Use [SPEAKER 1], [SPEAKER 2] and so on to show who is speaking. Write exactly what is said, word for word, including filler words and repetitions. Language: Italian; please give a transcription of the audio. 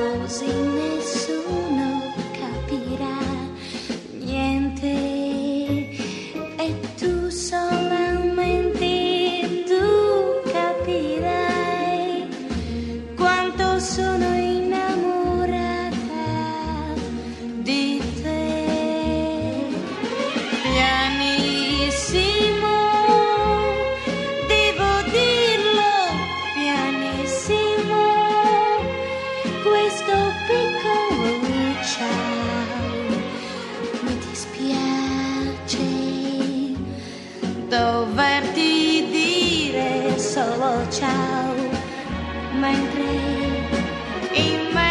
[SPEAKER 1] così nessuno capirà niente e tu solamente tu capirai quanto sono innamorata di te. Pianissimo, devo dirlo, pianissimo, questo piccolo ciao. Mi dispiace doverti dire solo ciao, mentre in me